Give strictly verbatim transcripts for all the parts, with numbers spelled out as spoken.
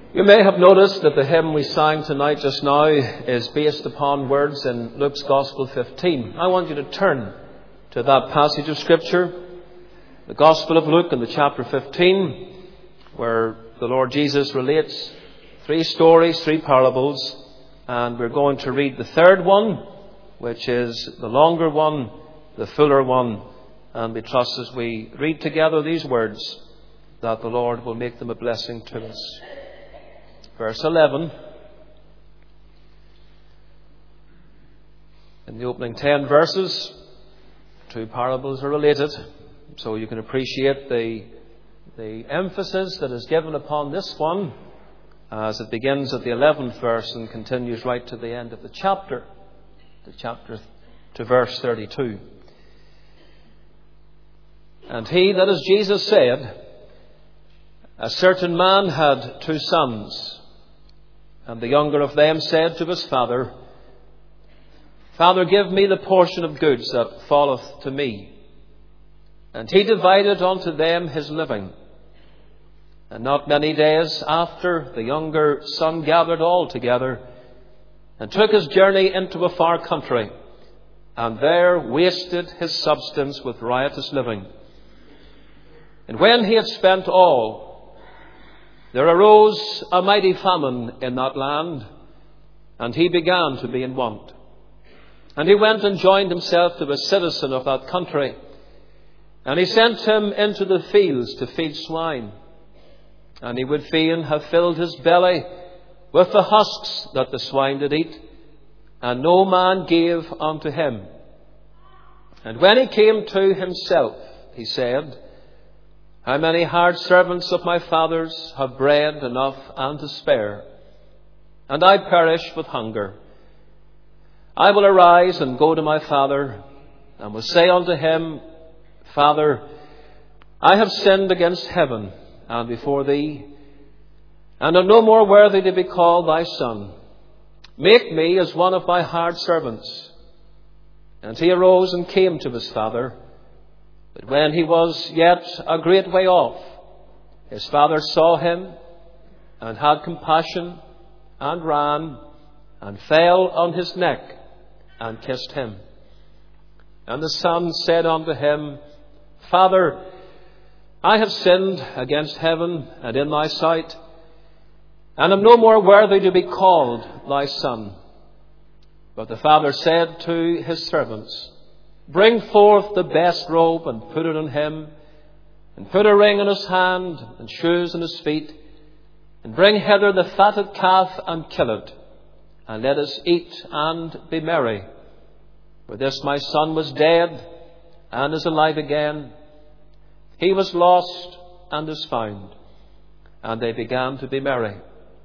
You may have noticed that the hymn we sang tonight just now is based upon words in Luke's Gospel fifteen. I want you to turn to that passage of Scripture, the Gospel of Luke in the chapter fifteen, where the Lord Jesus relates three stories, three parables, and we're going to read the third one, which is the longer one, the fuller one, and we trust as we read together these words that the Lord will make them a blessing to us. Verse eleven. In the opening ten verses, two parables are related, so you can appreciate the, the emphasis that is given upon this one as it begins at the eleventh verse and continues right to the end of the chapter, the chapter to verse thirty-two. And he, that is Jesus, said, a certain man had two sons. And the younger of them said to his father, Father, give me the portion of goods that falleth to me. And he divided unto them his living. And not many days after, the younger son gathered all together, and took his journey into a far country, and there wasted his substance with riotous living. And when he had spent all, there arose a mighty famine in that land, and he began to be in want. And he went and joined himself to a citizen of that country, and he sent him into the fields to feed swine. And he would fain have filled his belly with the husks that the swine did eat, and no man gave unto him. And when he came to himself, he said, How many hard servants of my father's have bread enough and to spare, and I perish with hunger. I will arise and go to my father, and will say unto him, Father, I have sinned against heaven and before thee, and am no more worthy to be called thy son. Make me as one of thy hard servants. And he arose and came to his father. But when he was yet a great way off, his father saw him, and had compassion, and ran, and fell on his neck, and kissed him. And the son said unto him, Father, I have sinned against heaven and in thy sight, and am no more worthy to be called thy son. But the father said to his servants, Bring forth the best robe, and put it on him, and put a ring in his hand, and shoes in his feet, and bring hither the fatted calf, and kill it, and let us eat and be merry. For this my son was dead, and is alive again. He was lost, and is found. And they began to be merry.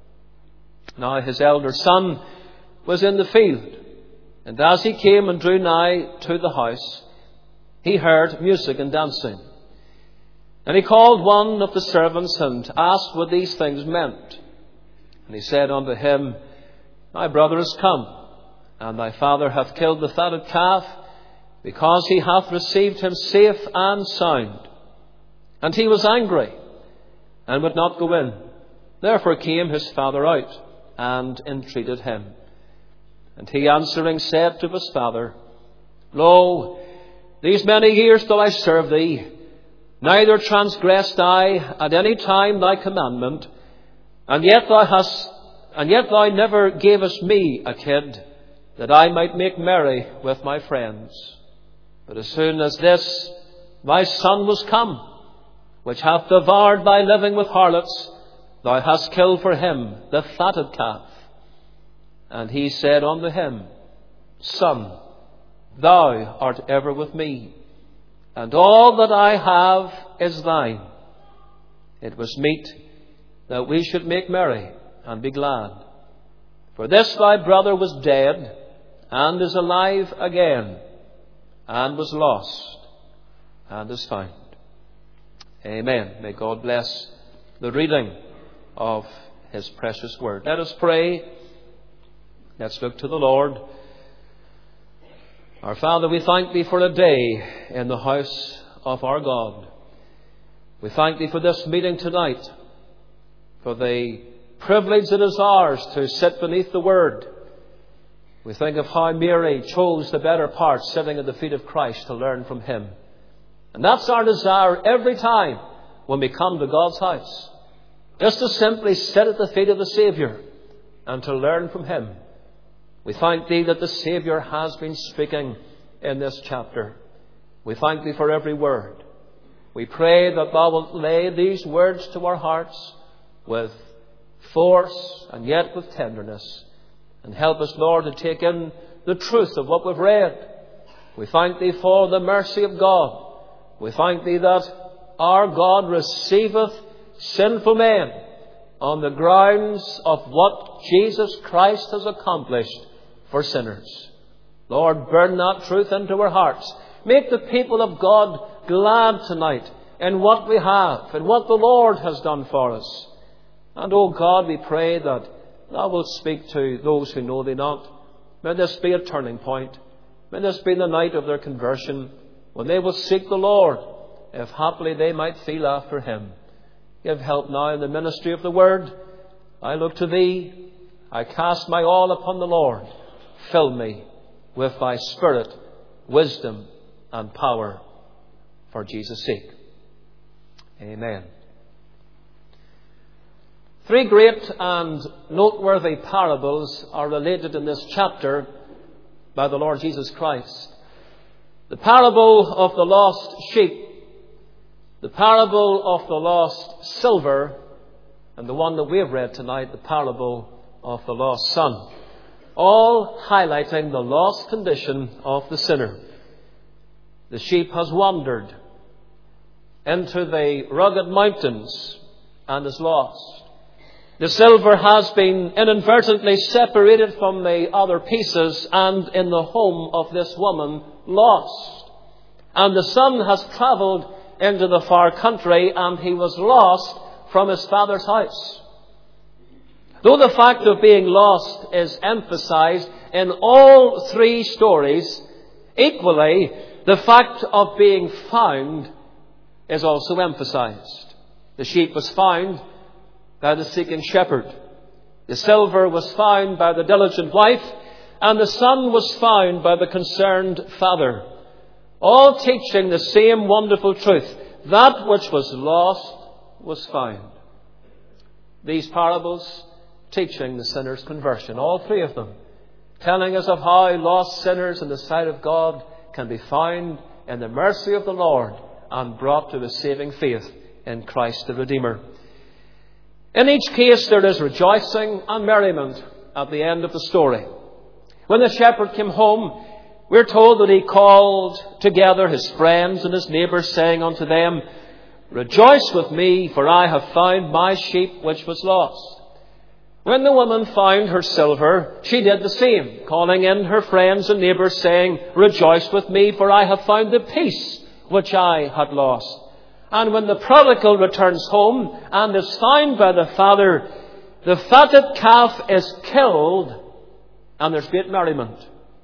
Now his elder son was in the field. And as he came and drew nigh to the house, he heard music and dancing. And he called one of the servants, and asked what these things meant. And he said unto him, Thy brother is come, and thy father hath killed the fatted calf, because he hath received him safe and sound. And he was angry, and would not go in. Therefore came his father out, and entreated him. And he answering said to his father, Lo, these many years do I serve thee, neither transgressed I at any time thy commandment, and yet thou hast, and yet thou never gavest me a kid, that I might make merry with my friends. But as soon as this thy son was come, which hath devoured thy living with harlots, thou hast killed for him the fatted calf. And he said unto him, Son, thou art ever with me, and all that I have is thine. It was meet that we should make merry and be glad. For this thy brother was dead, and is alive again, and was lost, and is found. Amen. May God bless the reading of his precious word. Let us pray. Let's look to the Lord. Our Father, we thank thee for a day in the house of our God. We thank thee for this meeting tonight, for the privilege it is ours to sit beneath the Word. We think of how Mary chose the better part, sitting at the feet of Christ, to learn from Him. And that's our desire every time when we come to God's house, just to simply sit at the feet of the Saviour and to learn from Him. We thank Thee that the Saviour has been speaking in this chapter. We thank Thee for every word. We pray that Thou wilt lay these words to our hearts with force and yet with tenderness, and help us, Lord, to take in the truth of what we've read. We thank Thee for the mercy of God. We thank Thee that our God receiveth sinful men on the grounds of what Jesus Christ has accomplished for sinners. Lord, burn that truth into our hearts. Make the people of God glad tonight in what we have and what the Lord has done for us. And, O God, we pray that Thou wilt speak to those who know Thee not. May this be a turning point. May this be the night of their conversion, when they will seek the Lord, if haply they might feel after Him. Give help now in the ministry of the Word. I look to Thee. I cast my all upon the Lord. Fill me with Thy Spirit, wisdom, and power, for Jesus' sake. Amen. Three great and noteworthy parables are related in this chapter by the Lord Jesus Christ. The parable of the lost sheep, the parable of the lost silver, and the one that we have read tonight, the parable of the lost son, all highlighting the lost condition of the sinner. The sheep has wandered into the rugged mountains and is lost. The silver has been inadvertently separated from the other pieces and in the home of this woman lost. And the son has travelled into the far country, and he was lost from his father's house. Though the fact of being lost is emphasized in all three stories, equally the fact of being found is also emphasized. The sheep was found by the seeking shepherd. The silver was found by the diligent wife, and the son was found by the concerned father. All teaching the same wonderful truth: that which was lost was found. These parables teaching the sinner's conversion, all three of them, telling us of how lost sinners in the sight of God can be found in the mercy of the Lord and brought to the saving faith in Christ the Redeemer. In each case there is rejoicing and merriment at the end of the story. When the shepherd came home, we're told that he called together his friends and his neighbours, saying unto them, "Rejoice with me, for I have found my sheep which was lost." When the woman found her silver, she did the same, calling in her friends and neighbours, saying, "Rejoice with me, for I have found the piece which I had lost." And when the prodigal returns home and is found by the father, the fatted calf is killed, and there's great merriment.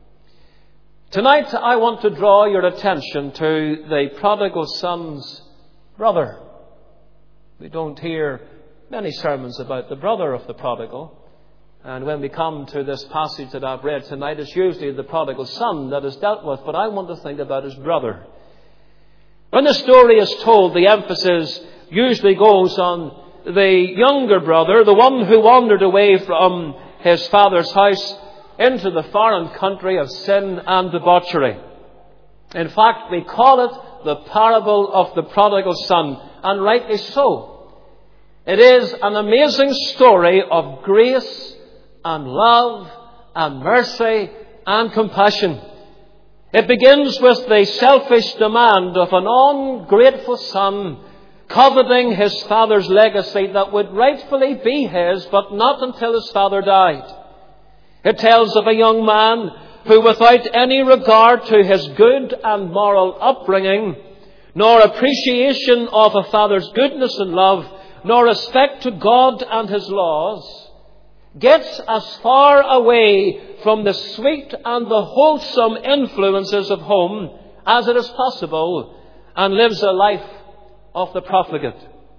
Tonight I want to draw your attention to the prodigal son's brother. We don't hear many sermons about the brother of the prodigal. And when we come to this passage that I've read tonight, it's usually the prodigal son that is dealt with. But I want to think about his brother. When the story is told, the emphasis usually goes on the younger brother, the one who wandered away from his father's house into the foreign country of sin and debauchery. In fact, we call it the parable of the prodigal son, and rightly so. It is an amazing story of grace and love and mercy and compassion. It begins with the selfish demand of an ungrateful son coveting his father's legacy that would rightfully be his, but not until his father died. It tells of a young man who, without any regard to his good and moral upbringing, nor appreciation of a father's goodness and love, nor respect to God and his laws, gets as far away from the sweet and the wholesome influences of home as it is possible, and lives a life of the profligate.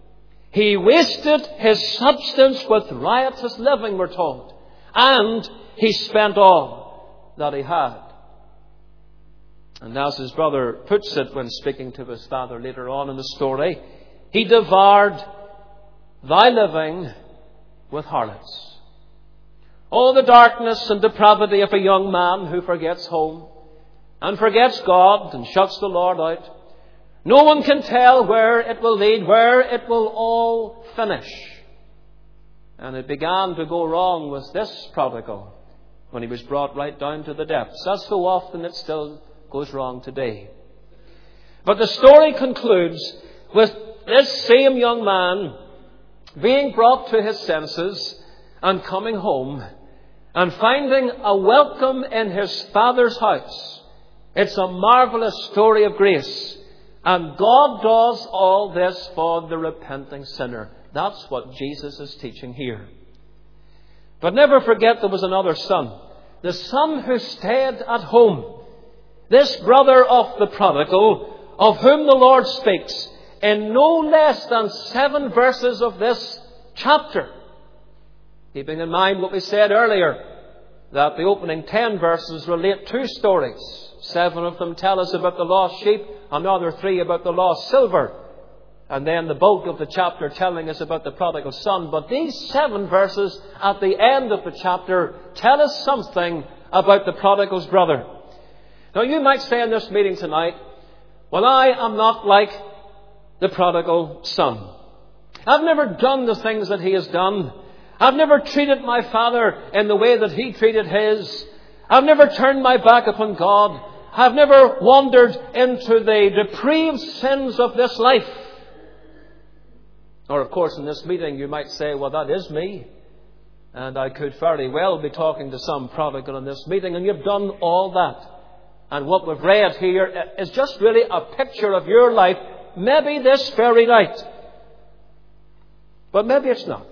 He wasted his substance with riotous living, we're told. And he spent all that he had. And as his brother puts it when speaking to his father later on in the story, he devoured thy living with harlots. All the darkness and depravity of a young man who forgets home and forgets God and shuts the Lord out. No one can tell where it will lead, where it will all finish. And it began to go wrong with this prodigal when he was brought right down to the depths. As so often, it still goes wrong today. But the story concludes with this same young man being brought to his senses and coming home and finding a welcome in his father's house. It's a marvelous story of grace. And God does all this for the repenting sinner. That's what Jesus is teaching here. But never forget there was another son. The son who stayed at home. This brother of the prodigal, of whom the Lord speaks in no less than seven verses of this chapter. Keeping in mind what we said earlier, that the opening ten verses relate two stories. Seven of them tell us about the lost sheep, another three about the lost silver, and then the bulk of the chapter telling us about the prodigal son. But these seven verses at the end of the chapter tell us something about the prodigal's brother. Now you might say in this meeting tonight, well, I am not like the prodigal son. I've never done the things that he has done. I've never treated my father in the way that he treated his. I've never turned my back upon God. I've never wandered into the depraved sins of this life. Or, of course, in this meeting you might say, well, that is me. And I could very well be talking to some prodigal in this meeting, and you've done all that. And what we've read here is just really a picture of your life, maybe this very night. But maybe it's not.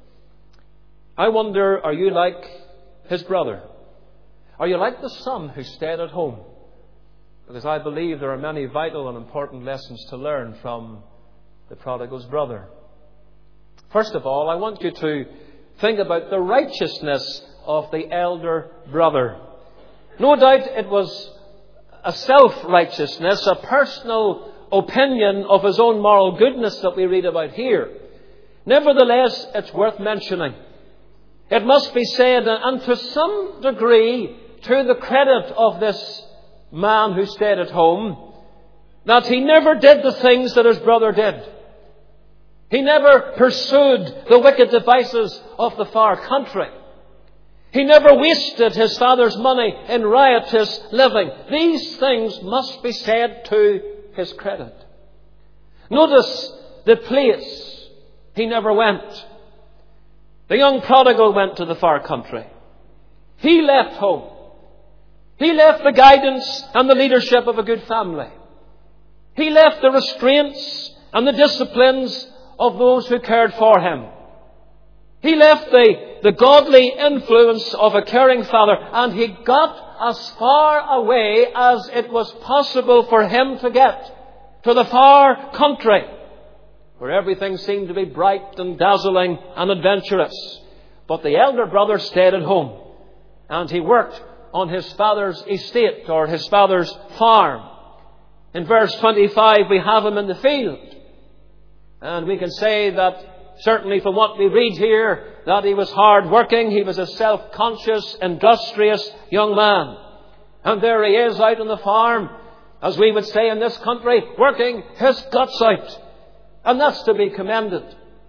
I wonder, are you like his brother? Are you like the son who stayed at home? Because I believe there are many vital and important lessons to learn from the prodigal's brother. First of all, I want you to think about the righteousness of the elder brother. No doubt it was a self-righteousness, a personal opinion of his own moral goodness that we read about here. Nevertheless, it's worth mentioning. It must be said, and to some degree, to the credit of this man who stayed at home, that he never did the things that his brother did. He never pursued the wicked devices of the far country. He never wasted his father's money in riotous living. These things must be said to his credit. Notice the place he never went. The young prodigal went to the far country. He left home. He left the guidance and the leadership of a good family. He left the restraints and the disciplines of those who cared for him. He left the, the godly influence of a caring father, and he got as far away as it was possible for him to get, to the far country, where everything seemed to be bright and dazzling and adventurous. But the elder brother stayed at home, and he worked on his father's estate or his father's farm. In verse twenty-five, we have him in the field. And we can say that, certainly from what we read here, that he was hard working. He was a self-conscious, industrious young man. And there he is out on the farm, as we would say in this country, working his guts out. And that's to be commended.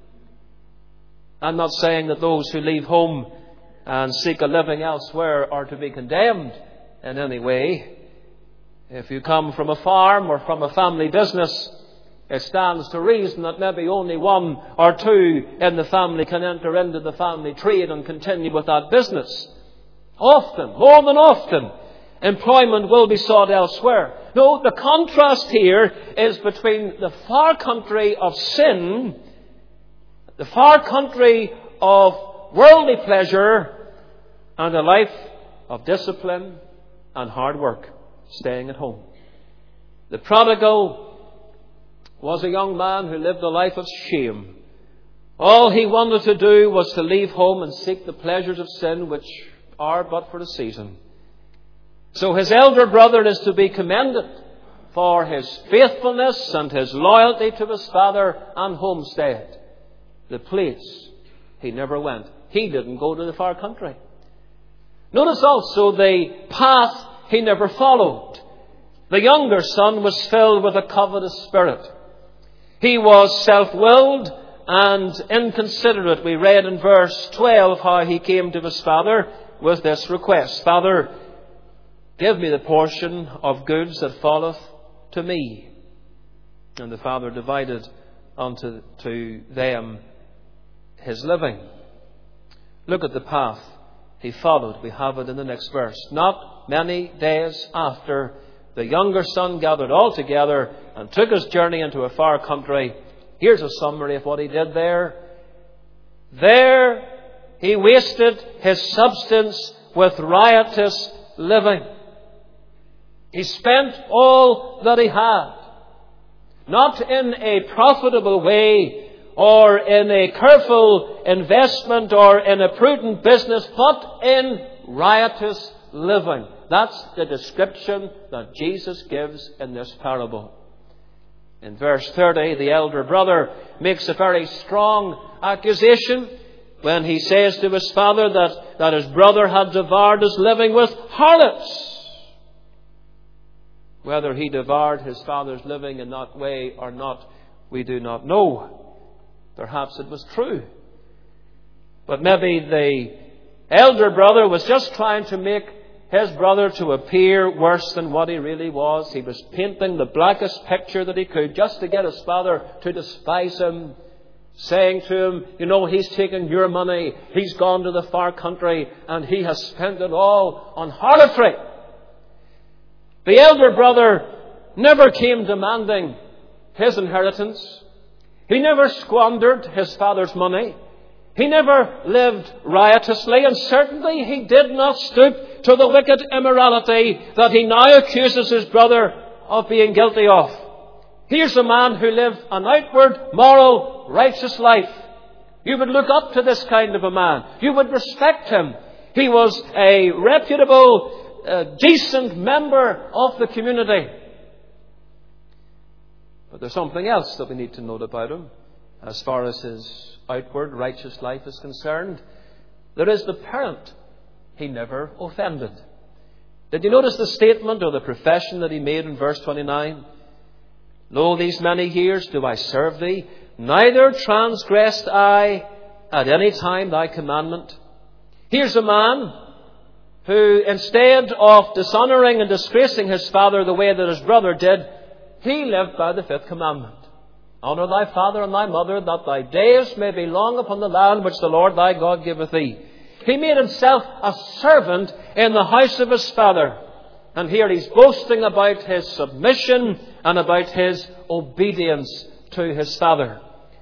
I'm not saying that those who leave home and seek a living elsewhere are to be condemned in any way. If you come from a farm or from a family business, it stands to reason that maybe only one or two in the family can enter into the family trade and continue with that business. Often, more than often, employment will be sought elsewhere. No, the contrast here is between the far country of sin, the far country of worldly pleasure, and a life of discipline and hard work, staying at home. The prodigal was a young man who lived a life of shame All he wanted to do was to leave home and seek the pleasures of sin, which are but for a season. So his elder brother is to be commended for his faithfulness and his loyalty to his father and homestead, the place he never went. He didn't go to the far country. Notice also the path he never followed. The younger son was filled with a covetous spirit. He was self-willed and inconsiderate. We read in verse twelve how he came to his father with this request: Father, give me the portion of goods that falleth to me. And the father divided unto to them his living. Look at the path he followed. We have it in the next verse. Not many days after, the younger son gathered all together and took his journey into a far country. Here's a summary of what he did there. There he wasted his substance with riotous living. He spent all that he had, not in a profitable way or in a careful investment or in a prudent business, but in riotous living. That's the description that Jesus gives in this parable. In verse thirty, the elder brother makes a very strong accusation when he says to his father that, that his brother had devoured his living with harlots. Whether he devoured his father's living in that way or not, we do not know. Perhaps it was true. But maybe the elder brother was just trying to make his brother to appear worse than what he really was. He was painting the blackest picture that he could just to get his father to despise him, saying to him, you know, he's taken your money, he's gone to the far country, and he has spent it all on harlotry. The elder brother never came demanding his inheritance. He never squandered his father's money. He never lived riotously, and certainly he did not stoop to the wicked immorality that he now accuses his brother of being guilty of. Here's a man who lived an outward, moral, righteous life. You would look up to this kind of a man. You would respect him. He was a reputable, uh, decent member of the community. But there's something else that we need to note about him as far as his outward righteous life is concerned. There is the parent he never offended. Did you notice the statement or the profession that he made in verse twenty-nine? Lo, these many years do I serve thee, neither transgressed I at any time thy commandment. Here's a man who, instead of dishonouring and disgracing his father the way that his brother did, he lived by the fifth commandment. Honour thy father and thy mother, that thy days may be long upon the land which the Lord thy God giveth thee. He made himself a servant in the house of his father. And here he's boasting about his submission and about his obedience to his father.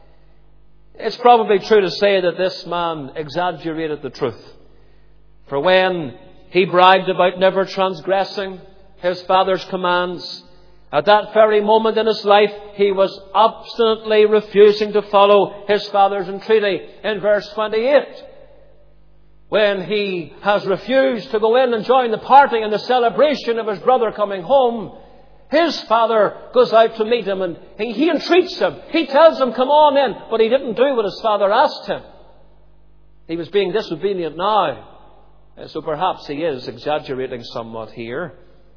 It's probably true to say that this man exaggerated the truth. For when he bragged about never transgressing his father's commands, at that very moment in his life, he was obstinately refusing to follow his father's entreaty. In verse twenty-eight, when he has refused to go in and join the party and the celebration of his brother coming home, his father goes out to meet him and he, he entreats him. He tells him, come on in. But he didn't do what his father asked him. He was being disobedient now. So perhaps he is exaggerating somewhat here.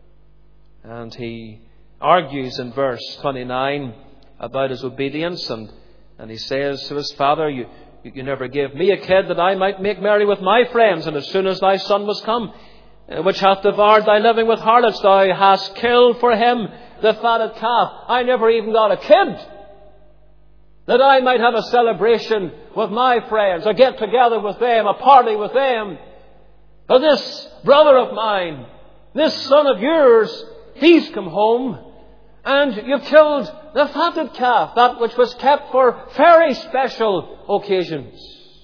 And he argues in verse twenty-nine about his obedience, and, and he says to his father, you, you never gave me a kid that I might make merry with my friends, and as soon as thy son was come, which hath devoured thy living with harlots, thou hast killed for him the fatted calf. I never even got a kid, that I might have a celebration with my friends, a get together with them, a party with them. But this brother of mine, this son of yours, he's come home, and you've killed the fatted calf, that which was kept for very special occasions.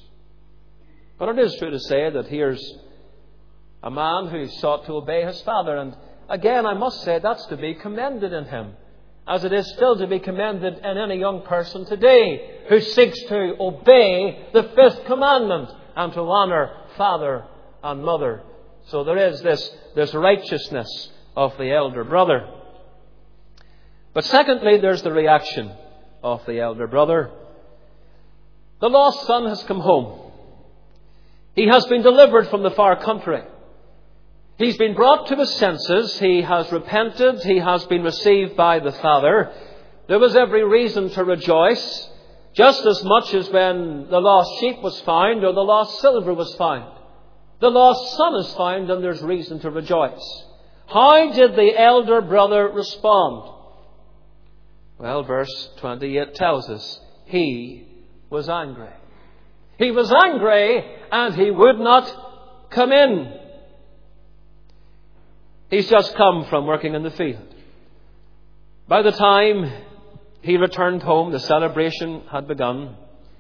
But it is true to say that here's a man who sought to obey his father. And again, I must say, that's to be commended in him. as it is still to be commended in any young person today who seeks to obey the fifth commandment and to honour father and mother. So there is this, this righteousness of the elder brother. But secondly, there's the reaction of the elder brother. The lost son has come home. He has been delivered from the far country. He's been brought to his senses. He has repented. He has been received by the Father. There was every reason to rejoice, just as much as when the lost sheep was found or the lost silver was found. The lost son is found, and there's reason to rejoice. How did the elder brother respond? Well, verse twenty-eight tells us he was angry. He was angry, and he would not come in. He's just come from working in the field. By the time he returned home, the celebration had begun.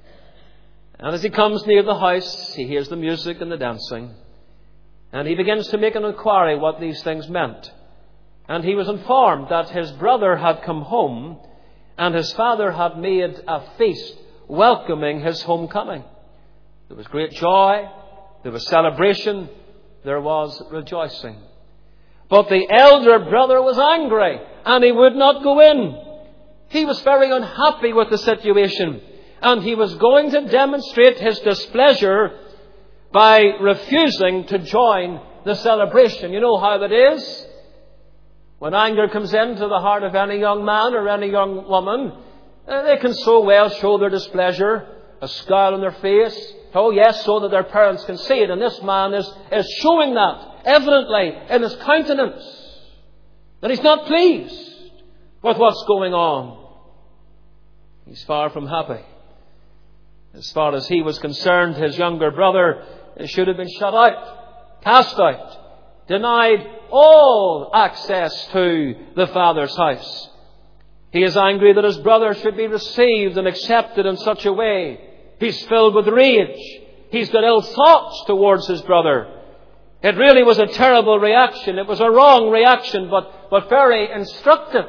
And as he comes near the house, he hears the music and the dancing. And he begins to make an inquiry what these things meant. And he was informed that his brother had come home and his father had made a feast welcoming his homecoming. There was great joy, there was celebration, there was rejoicing. But the elder brother was angry and he would not go in. He was very unhappy with the situation, and he was going to demonstrate his displeasure by refusing to join the celebration. You know how that is? When anger comes into the heart of any young man or any young woman, they can so well show their displeasure, a scowl on their face. Oh yes, so that their parents can see it. And this man is, is showing that evidently in his countenance, that he's not pleased with what's going on. He's far from happy. As far as he was concerned, his younger brother should have been shut out, cast out, denied all access to the Father's house. He is angry that his brother should be received and accepted in such a way. He's filled with rage. He's got ill thoughts towards his brother. It really was a terrible reaction. It was a wrong reaction, but, but very instructive.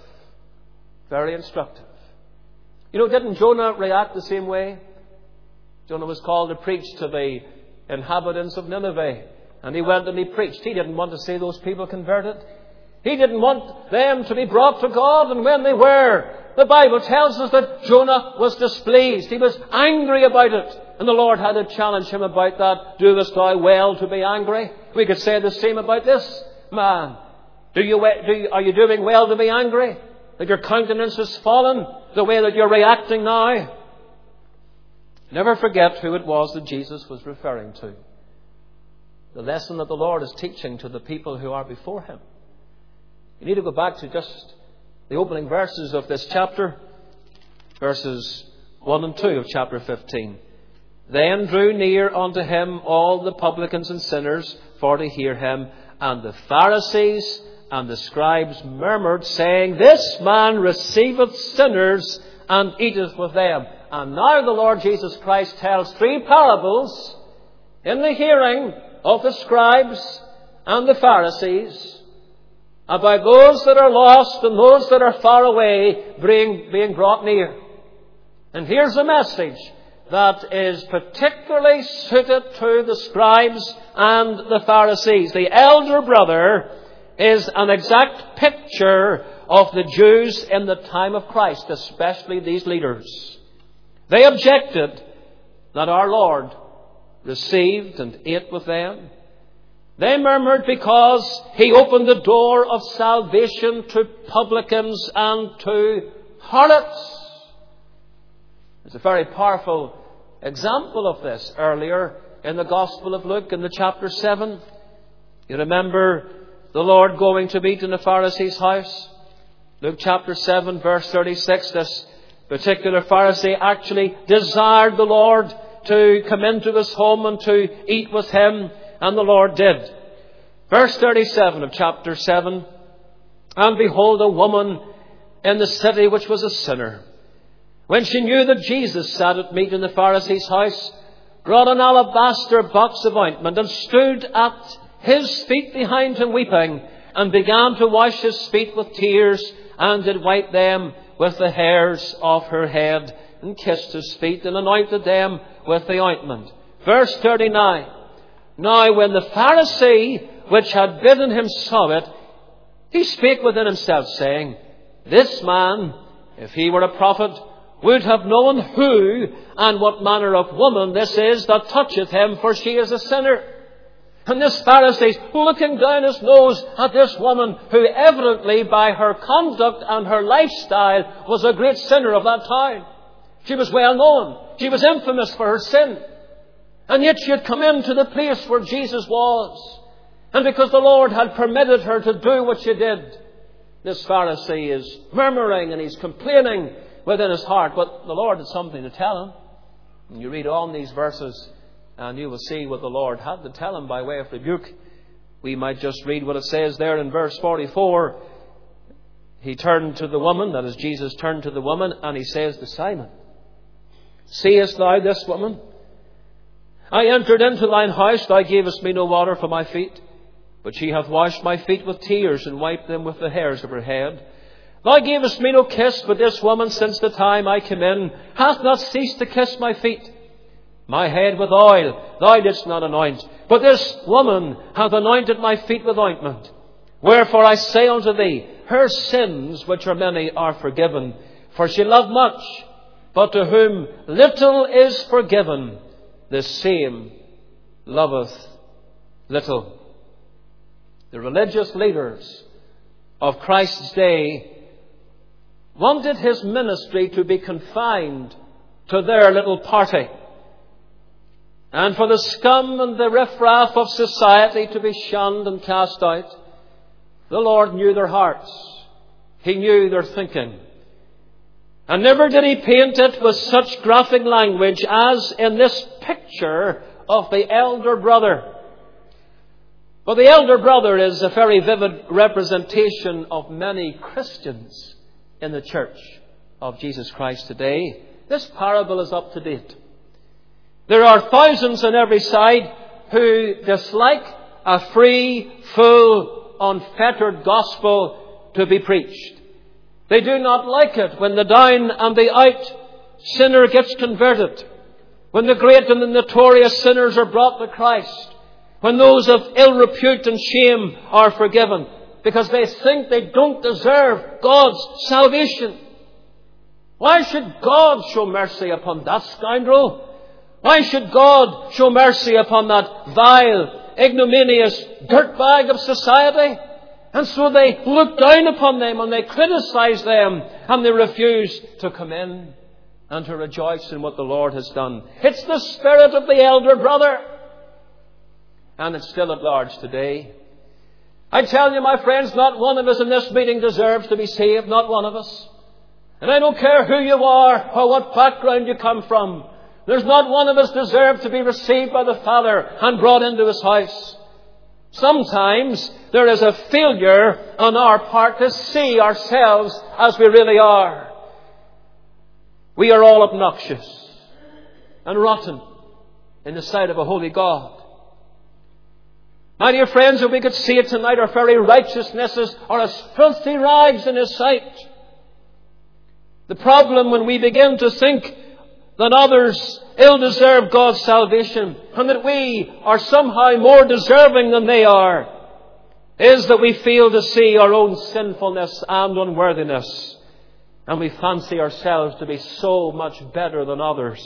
Very instructive. You know, didn't Jonah react the same way? Jonah was called to preach to the inhabitants of Nineveh. And he went and he preached. He didn't want to see those people converted. He didn't want them to be brought to God. And when they were, the Bible tells us that Jonah was displeased. He was angry about it. And the Lord had to challenge him about that. Doest thou well to be angry? We could say the same about this man. Do you, do you, are you doing well to be angry? That your countenance has fallen the way that you're reacting now? Never forget who it was that Jesus was referring to. The lesson that the Lord is teaching to the people who are before him. You need to go back to just the opening verses of this chapter. Verses one and two of chapter fifteen. Then drew near unto him all the publicans and sinners for to hear him. And the Pharisees and the scribes murmured, saying, This man receiveth sinners and eateth with them. And now the Lord Jesus Christ tells three parables in the hearing of the scribes and the Pharisees about those that are lost and those that are far away being, being brought near. And here's a message that is particularly suited to the scribes and the Pharisees. The elder brother is an exact picture of the Jews in the time of Christ, especially these leaders. They objected that our Lord received and ate with them. They murmured because he opened the door of salvation to publicans and to harlots. There's a very powerful example of this earlier in the Gospel of Luke in the chapter seven. You remember the Lord going to meet in the Pharisee's house? Luke chapter seven verse thirty-six. This particular Pharisee actually desired the Lord to come into his home and to eat with him. And the Lord did. Verse thirty-seven of chapter seven. And behold, a woman in the city which was a sinner, when she knew that Jesus sat at meat in the Pharisee's house, brought an alabaster box of ointment and stood at his feet behind him weeping, and began to wash his feet with tears, and did wipe them with the hairs of her head, and kissed his feet, and anointed them with the ointment. Verse thirty-nine. Now when the Pharisee which had bidden him saw it, he spake within himself, saying, This man, if he were a prophet, would have known who and what manner of woman this is that toucheth him, for she is a sinner. And this Pharisee, looking down his nose at this woman, who evidently by her conduct and her lifestyle was a great sinner of that time. She was well known. She was infamous for her sin. And yet she had come into the place where Jesus was. And because the Lord had permitted her to do what she did, this Pharisee is murmuring and he's complaining within his heart. But the Lord had something to tell him. And you read on these verses and you will see what the Lord had to tell him by way of rebuke. We might just read what it says there in verse forty-four. He turned to the woman, that is, Jesus turned to the woman, and he says to Simon, Seest thou this woman? I entered into thine house, thou gavest me no water for my feet, but she hath washed my feet with tears, and wiped them with the hairs of her head. Thou gavest me no kiss, but this woman, since the time I came in, hath not ceased to kiss my feet. My head with oil thou didst not anoint, but this woman hath anointed my feet with ointment. Wherefore I say unto thee, her sins, which are many, are forgiven. For she loved much, but to whom little is forgiven, the same loveth little. The religious leaders of Christ's day wanted his ministry to be confined to their little party, and for the scum and the riffraff of society to be shunned and cast out. The Lord knew their hearts. He knew their thinking. And never did he paint it with such graphic language as in this picture of the elder brother. But the elder brother is a very vivid representation of many Christians in the church of Jesus Christ today. This parable is up to date. There are thousands on every side who dislike a free, full, unfettered gospel to be preached. They do not like it when the down and the out sinner gets converted, when the great and the notorious sinners are brought to Christ, when those of ill repute and shame are forgiven, because they think they don't deserve God's salvation. Why should God show mercy upon that scoundrel? Why should God show mercy upon that vile, ignominious dirtbag of society? And so they look down upon them and they criticize them and they refuse to come in and to rejoice in what the Lord has done. It's the spirit of the elder brother. And it's still at large today. I tell you, my friends, not one of us in this meeting deserves to be saved. Not one of us. And I don't care who you are or what background you come from. There's not one of us deserve to be received by the Father and brought into His house. Sometimes there is a failure on our part to see ourselves as we really are. We are all obnoxious and rotten in the sight of a holy God. My dear friends, if we could see it tonight, our very righteousnesses are as filthy rags in His sight. The problem when we begin to think that others ill deserve God's salvation and that we are somehow more deserving than they are is that we fail to see our own sinfulness and unworthiness, and we fancy ourselves to be so much better than others.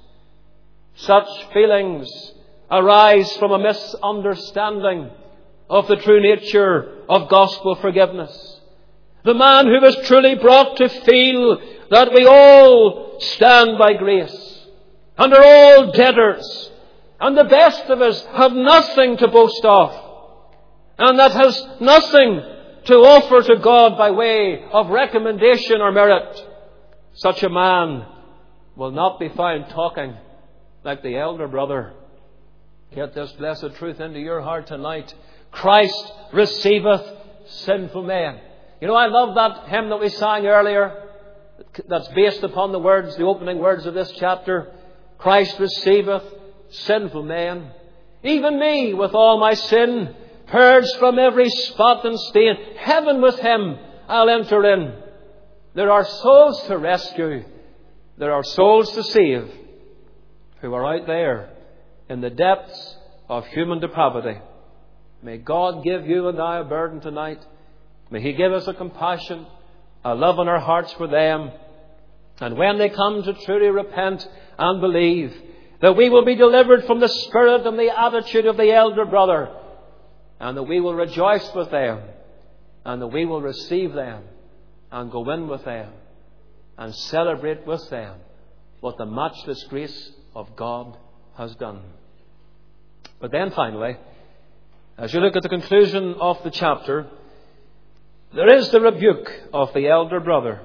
Such feelings arise from a misunderstanding of the true nature of gospel forgiveness. The man who was truly brought to feel that we all stand by grace and are all debtors, and the best of us have nothing to boast of, and that has nothing to offer to God by way of recommendation or merit. Such a man will not be found talking like the elder brother. Get this blessed truth into your heart tonight. Christ receiveth sinful men. You know, I love that hymn that we sang earlier, that's based upon the words, the opening words of this chapter. Christ receiveth sinful men. Even me with all my sin, purged from every spot and stain. Heaven with him I'll enter in. There are souls to rescue. There are souls to save who are out there in the depths of human depravity. May God give you and I a burden tonight. May He give us a compassion, a love in our hearts for them. And when they come to truly repent and believe, that we will be delivered from the spirit and the attitude of the elder brother, and that we will rejoice with them, and that we will receive them and go in with them and celebrate with them what the matchless grace of God has done. But then finally, as you look at the conclusion of the chapter, there is the rebuke of the elder brother.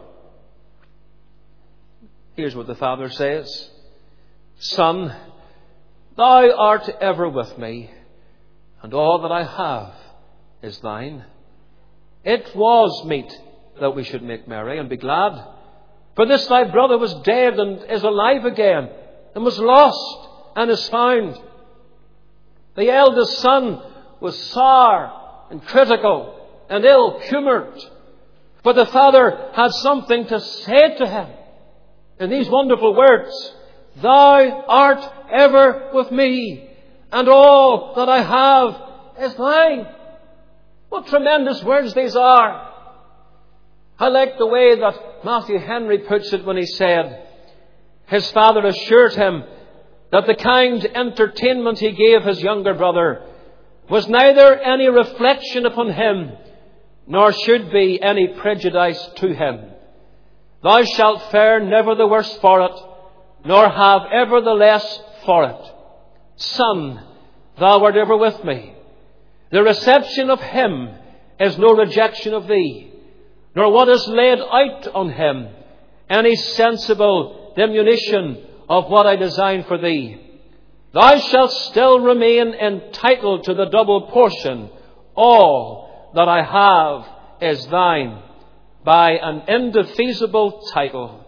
Here's what the father says. Son, thou art ever with me, and all that I have is thine. It was meet that we should make merry and be glad. For this thy brother was dead and is alive again, and was lost and is found. The eldest son was sour and critical and ill-humoured. But the father had something to say to him in these wonderful words. Thou art ever with me, and all that I have is thine. What tremendous words these are. I like the way that Matthew Henry puts it when he said, his father assured him that the kind entertainment he gave his younger brother was neither any reflection upon him, nor should be any prejudice to him. Thou shalt fare never the worse for it, nor have ever the less for it. Son, thou art ever with me. The reception of him is no rejection of thee, nor what is laid out on him any sensible diminution of what I design for thee. Thou shalt still remain entitled to the double portion. All that I have is thine, by an indefeasible title.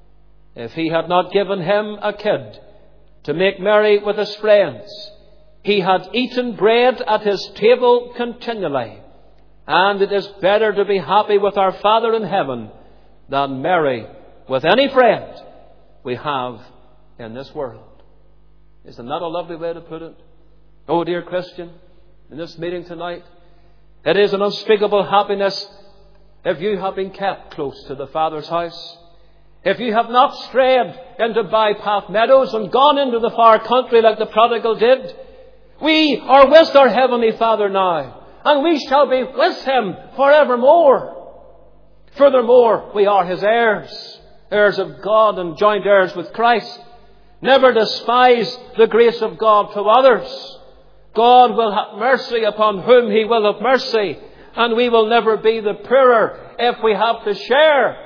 If he had not given him a kid to make merry with his friends, he had eaten bread at his table continually. And it is better to be happy with our Father in heaven than merry with any friend we have in this world. Isn't that a lovely way to put it? Oh, dear Christian, in this meeting tonight, it is an unspeakable happiness if you have been kept close to the Father's house. If you have not strayed into bypath meadows and gone into the far country like the prodigal did, we are with our Heavenly Father now, and we shall be with Him forevermore. Furthermore, we are His heirs, heirs of God and joint heirs with Christ. Never despise the grace of God to others. God will have mercy upon whom He will have mercy, and we will never be the poorer if we have to share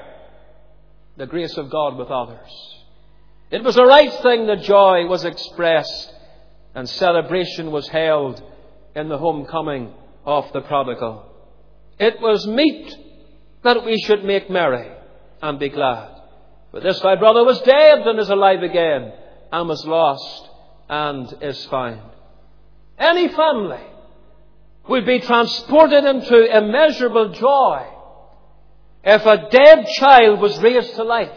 the grace of God with others. It was a right thing that joy was expressed and celebration was held in the homecoming of the prodigal. It was meet that we should make merry and be glad. For this thy brother was dead and is alive again, and was lost and is found. Any family would be transported into immeasurable joy if a dead child was raised to life,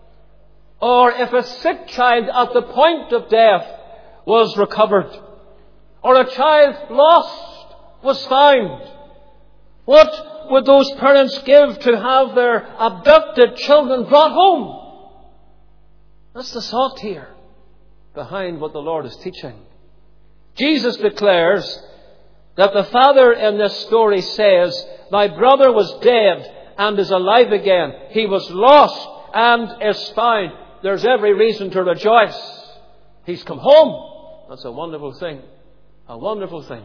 or if a sick child at the point of death was recovered, or a child lost was found. What would those parents give to have their abducted children brought home? That's the thought here behind what the Lord is teaching. Jesus declares that the Father in this story says, thy brother was dead and is alive again. He was lost and is found. There's every reason to rejoice. He's come home. That's a wonderful thing. A wonderful thing.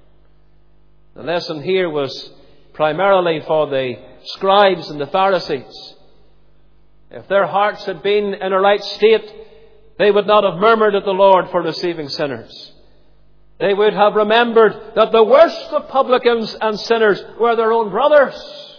The lesson here was primarily for the scribes and the Pharisees. If their hearts had been in a right state, they would not have murmured at the Lord for receiving sinners. They would have remembered that the worst of publicans and sinners were their own brothers.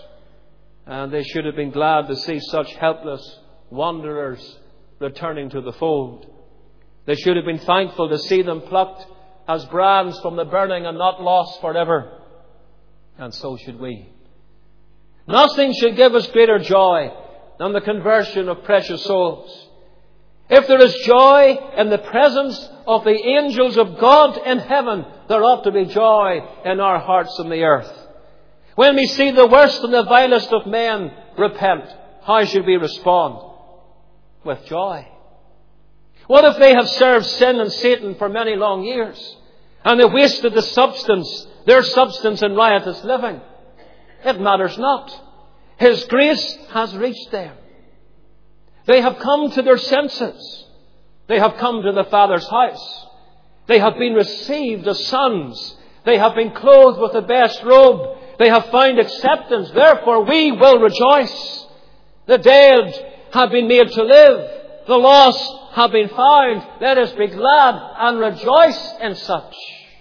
And they should have been glad to see such helpless wanderers returning to the fold. They should have been thankful to see them plucked as brands from the burning and not lost forever. And so should we. Nothing should give us greater joy than the conversion of precious souls. If there is joy in the presence of the angels of God in heaven, there ought to be joy in our hearts on the earth. When we see the worst and the vilest of men repent, how should we respond? With joy. What if they have served sin and Satan for many long years, and they wasted the substance, their substance in riotous living? It matters not. His grace has reached them. They have come to their senses. They have come to the Father's house. They have been received as sons. They have been clothed with the best robe. They have found acceptance. Therefore we will rejoice. The dead have been made to live. The lost have been found. Let us be glad and rejoice in such.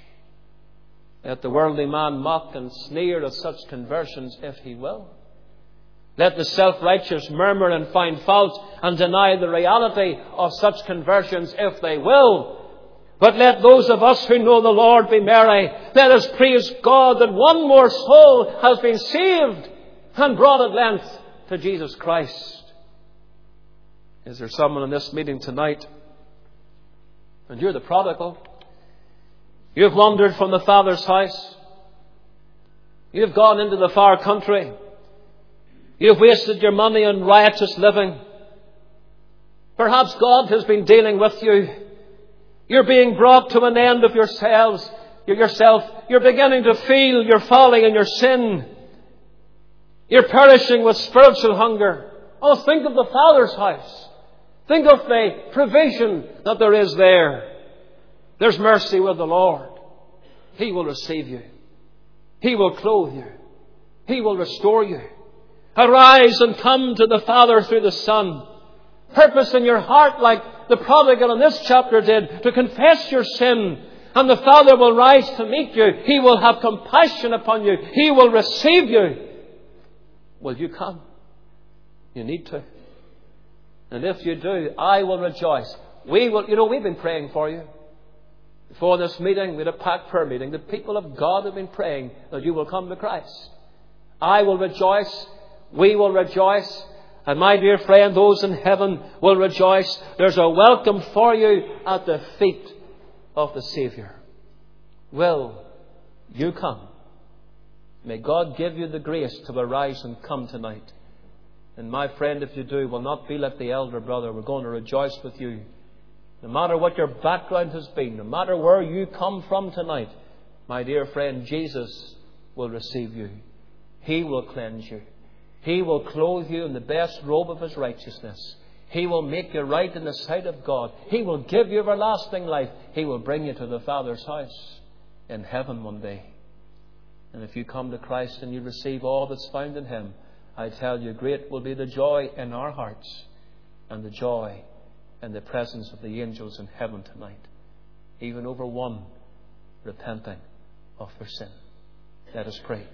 Let the worldly man mock and sneer at such conversions if he will. Let the self-righteous murmur and find fault and deny the reality of such conversions if they will. But let those of us who know the Lord be merry. Let us praise God that one more soul has been saved and brought at length to Jesus Christ. Is there someone in this meeting tonight, and you're the prodigal? You've wandered from the Father's house. You've gone into the far country. You've wasted your money on riotous living. Perhaps God has been dealing with you. You're being brought to an end of yourselves, yourself. You're beginning to feel your folly and your sin. You're perishing with spiritual hunger. Oh, think of the Father's house. Think of the provision that there is there. There's mercy with the Lord. He will receive you. He will clothe you. He will restore you. Arise and come to the Father through the Son. Purpose in your heart, like the prodigal in this chapter did, to confess your sin. And the Father will rise to meet you. He will have compassion upon you. He will receive you. Will you come? You need to. And if you do, I will rejoice. We will, you know, we've been praying for you. Before this meeting, we had a packed prayer meeting. The people of God have been praying that you will come to Christ. I will rejoice. We will rejoice. And my dear friend, those in heaven will rejoice. There's a welcome for you at the feet of the Savior. Will you come? May God give you the grace to arise and come tonight. And my friend, if you do, will not be like the elder brother. We're going to rejoice with you. No matter what your background has been, no matter where you come from tonight, my dear friend, Jesus will receive you. He will cleanse you. He will clothe you in the best robe of His righteousness. He will make you right in the sight of God. He will give you everlasting life. He will bring you to the Father's house in heaven one day. And if you come to Christ and you receive all that's found in Him, I tell you, great will be the joy in our hearts and the joy in the presence of the angels in heaven tonight, even over one repenting of their sin. Let us pray.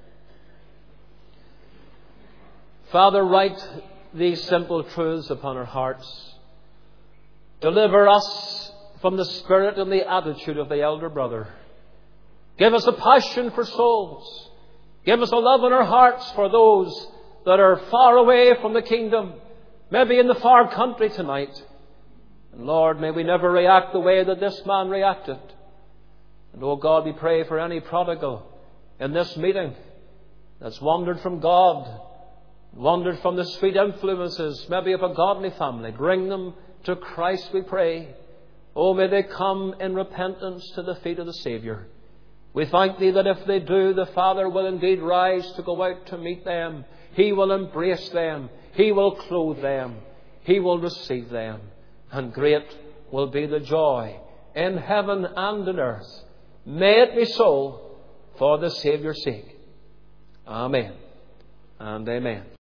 Father, write these simple truths upon our hearts. Deliver us from the spirit and the attitude of the elder brother. Give us a passion for souls. Give us a love in our hearts for those that are far away from the kingdom, maybe in the far country tonight. And Lord, may we never react the way that this man reacted. And oh God, we pray for any prodigal in this meeting that's wandered from God, wandered from the sweet influences, maybe of a godly family. Bring them to Christ, we pray. Oh, may they come in repentance to the feet of the Savior. We thank Thee that if they do, the Father will indeed rise to go out to meet them. He will embrace them. He will clothe them. He will receive them. And great will be the joy in heaven and in earth. May it be so for the Saviour's sake. Amen and amen.